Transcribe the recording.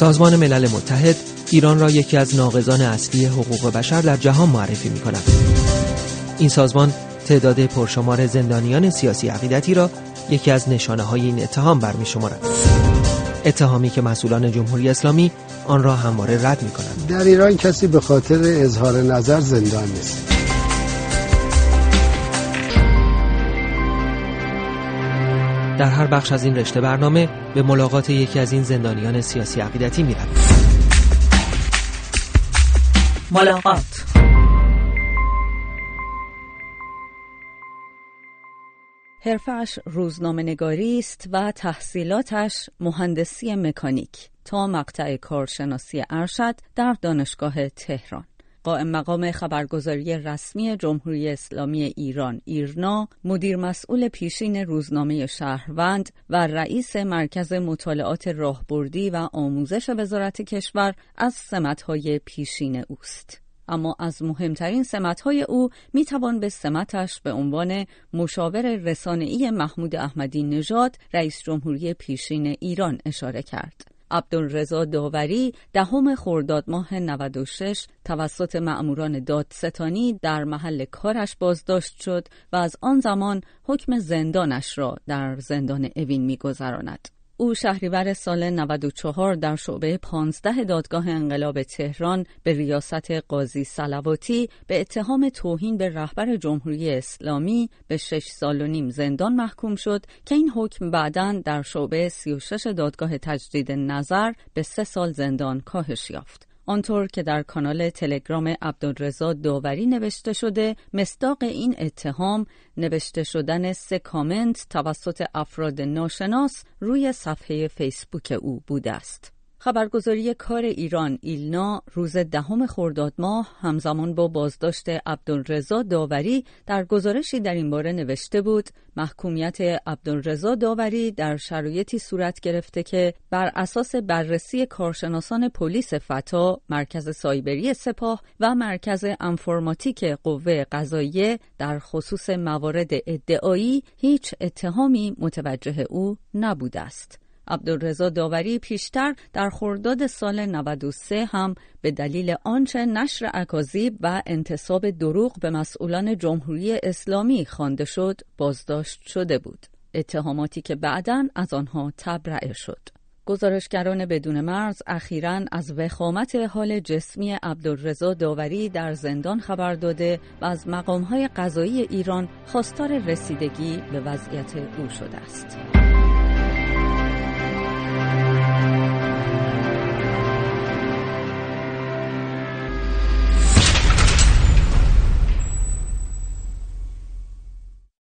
سازمان ملل متحد ایران را یکی از ناقضان اصلی حقوق بشر در جهان معرفی می‌کند. این سازمان تعداد پرشمار زندانیان سیاسی عقیدتی را یکی از نشانه‌های این اتهام برمی‌شمارد. اتهامی که مسئولان جمهوری اسلامی آن را همواره رد می‌کنند. در ایران کسی به خاطر اظهار نظر زندان نیست. در هر بخش از این رشته برنامه به ملاقات یکی از این زندانیان سیاسی عقیدتی می‌رویم. ملاقات. حرفش روزنامه‌نگاری است و تحصیلاتش مهندسی مکانیک تا مقطع کارشناسی ارشد در دانشگاه تهران. قائم مقام خبرگزاری رسمی جمهوری اسلامی ایران ایرنا، مدیر مسئول پیشین روزنامه شهروند و رئیس مرکز مطالعات راهبردی و آموزش وزارت کشور از سمت‌های پیشین اوست. اما از مهمترین سمت‌های او میتوان به سمتش به عنوان مشاور رسانه‌ای محمود احمدی نژاد رئیس جمهوری پیشین ایران اشاره کرد. عبدالرضا داوری 10 خرداد ماه 96 توسط مأموران دادستانی در محل کارش بازداشت شد و از آن زمان حکم زندانش را در زندان اوین می‌گذراند. او شهریور سال 94 در شعبه 15 دادگاه انقلاب تهران به ریاست قاضی صلواتی به اتهام توهین به رهبر جمهوری اسلامی به 6 سال و نیم زندان محکوم شد که این حکم بعداً در شعبه 36 دادگاه تجدید نظر به 3 سال زندان کاهش یافت. آنطور که در کانال تلگرام عبدالرضا داوری نوشته شده، مصداق این اتهام نوشته شدن 3 کامنت توسط افراد ناشناس روی صفحه فیسبوک او بوده است. خبرگزاری کار ایران ایلنا روز 10 خرداد ماه همزمان با بازداشت عبدالرضا داوری در گزارشی در این باره نوشته بود محکومیت عبدالرضا داوری در شرایطی صورت گرفته که بر اساس بررسی کارشناسان پلیس فتا، مرکز سایبری سپاه و مرکز انفرماتیک قوه قضاییه در خصوص موارد ادعایی هیچ اتهامی متوجه او نبوده است. عبدالرضا داوری پیشتر در خرداد سال 93 هم به دلیل آنچه نشر اکاذیب و انتساب دروغ به مسئولان جمهوری اسلامی خوانده شد بازداشت شده بود، اتهاماتی که بعداً از آنها تبرئه شد. گزارشگران بدون مرز اخیراً از وخامت حال جسمی عبدالرضا داوری در زندان خبر داده و از مقام‌های قضایی ایران خواستار رسیدگی به وضعیت او شده است.